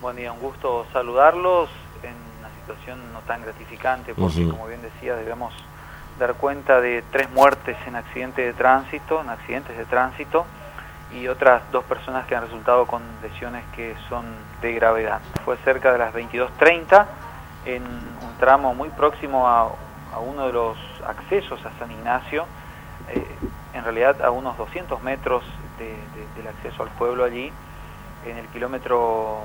Buen día, un gusto saludarlos en una situación no tan gratificante porque, como bien decía, debemos dar cuenta de 3 muertes en accidentes de tránsito y otras 2 personas que han resultado con lesiones que son de gravedad. Fue cerca de las 22:30 en un tramo muy próximo a uno de los accesos a San Ignacio, en realidad a unos 200 metros del acceso al pueblo allí, en el kilómetro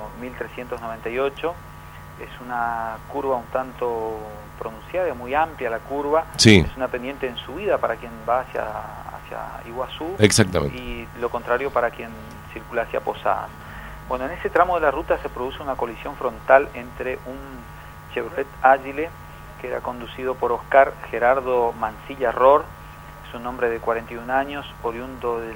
1398. Es una curva un tanto pronunciada, muy amplia la curva. Sí. Es una pendiente en subida para quien va hacia Iguazú. Exactamente. Y lo contrario para quien circula hacia Posadas. Bueno, en ese tramo de la ruta se produce una colisión frontal entre un Chevrolet Agile que era conducido por Oscar Gerardo Mancilla Ror, es un hombre de 41 años, oriundo de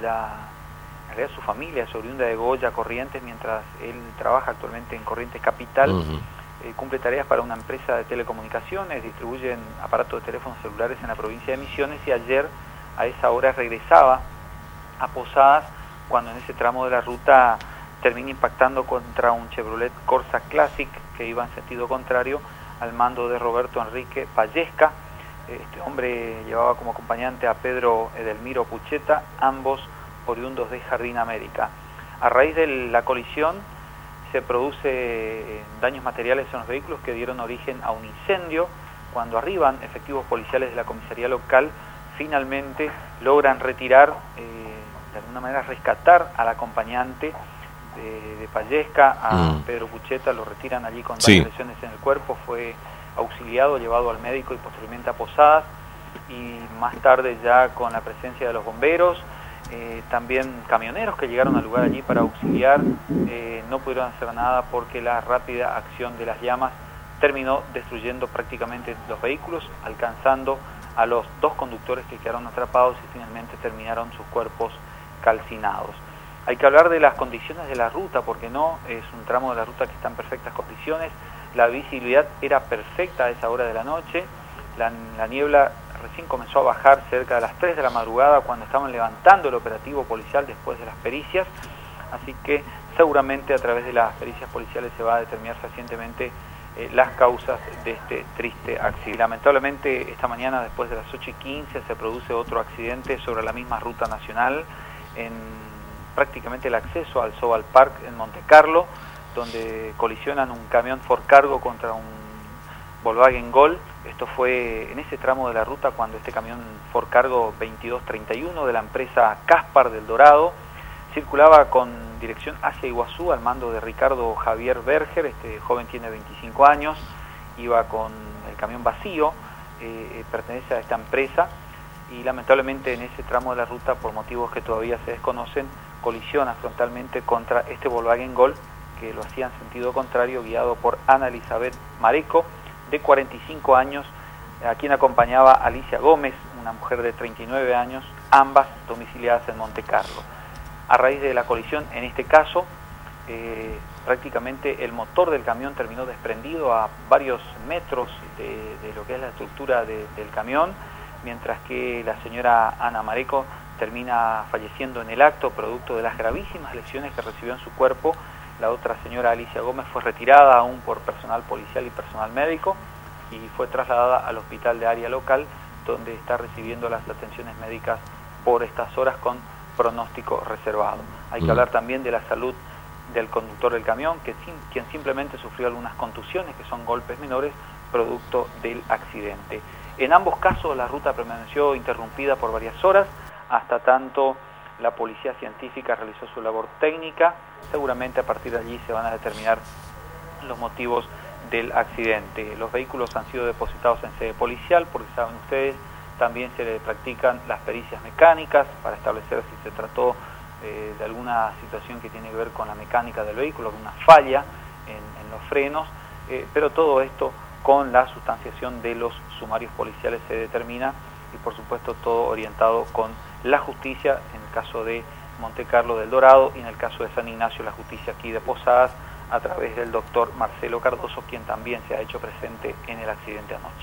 su familia es oriunda de Goya, Corrientes, mientras él trabaja actualmente en Corrientes Capital. Cumple tareas para una empresa de telecomunicaciones, distribuyen aparatos de teléfonos celulares en la provincia de Misiones, y ayer a esa hora regresaba a Posadas cuando en ese tramo de la ruta termina impactando contra un Chevrolet Corsa Classic que iba en sentido contrario al mando de Roberto Enrique Vallesca. Este hombre llevaba como acompañante a Pedro Edelmiro Pucheta, ambos oriundos de Jardín América. A raíz de la colisión se produce daños materiales en los vehículos que dieron origen a un incendio. Cuando arriban efectivos policiales de la comisaría local, finalmente logran retirar, de alguna manera rescatar al acompañante de Vallesca, a Pedro Pucheta. Lo retiran allí con varias lesiones en el cuerpo, fue auxiliado, llevado al médico y posteriormente a Posadas, y más tarde ya con la presencia de los bomberos, también camioneros que llegaron al lugar allí para auxiliar, no pudieron hacer nada porque la rápida acción de las llamas terminó destruyendo prácticamente los vehículos, alcanzando a los 2 conductores que quedaron atrapados y finalmente terminaron sus cuerpos calcinados. Hay que hablar de las condiciones de la ruta, porque no es un tramo de la ruta que está en perfectas condiciones. La visibilidad era perfecta a esa hora de la noche. La niebla recién comenzó a bajar cerca de las 3 de la madrugada cuando estaban levantando el operativo policial después de las pericias, así que seguramente a través de las pericias policiales se va a determinar fehacientemente las causas de este triste accidente. Lamentablemente esta mañana después de las 8:15 se produce otro accidente sobre la misma ruta nacional, en prácticamente el acceso al Sobal Park en Monte Carlo, donde colisionan un camión Ford Cargo contra un Volkswagen Gol. Esto fue en ese tramo de la ruta cuando este camión Ford Cargo 2231 de la empresa Caspar del Dorado circulaba con dirección hacia Iguazú al mando de Ricardo Javier Berger. Este joven tiene 25 años, iba con el camión vacío, pertenece a esta empresa, y lamentablemente en ese tramo de la ruta, por motivos que todavía se desconocen, colisiona frontalmente contra este Volkswagen Gol que lo hacía en sentido contrario, guiado por Ana Elizabeth Mareco, de 45 años, a quien acompañaba Alicia Gómez, una mujer de 39 años, ambas domiciliadas en Monte Carlo. A raíz de la colisión, en este caso, prácticamente el motor del camión terminó desprendido a varios metros de lo que es la estructura del camión, mientras que la señora Ana Mareco termina falleciendo en el acto, producto de las gravísimas lesiones que recibió en su cuerpo. La otra señora, Alicia Gómez, fue retirada aún por personal policial y personal médico y fue trasladada al hospital de área local, donde está recibiendo las atenciones médicas por estas horas con pronóstico reservado. Hay que hablar también de la salud del conductor del camión, quien simplemente sufrió algunas contusiones, que son golpes menores, producto del accidente. En ambos casos la ruta permaneció interrumpida por varias horas, hasta tanto la policía científica realizó su labor técnica. Seguramente a partir de allí se van a determinar los motivos del accidente. Los vehículos han sido depositados en sede policial porque, saben ustedes, también se le practican las pericias mecánicas para establecer si se trató de alguna situación que tiene que ver con la mecánica del vehículo, alguna falla en los frenos, pero todo esto con la sustanciación de los sumarios policiales se determina, y por supuesto todo orientado con la justicia, en el caso de Monte Carlo del Dorado, y en el caso de San Ignacio la justicia aquí de Posadas, a través del doctor Marcelo Cardoso, quien también se ha hecho presente en el accidente anoche.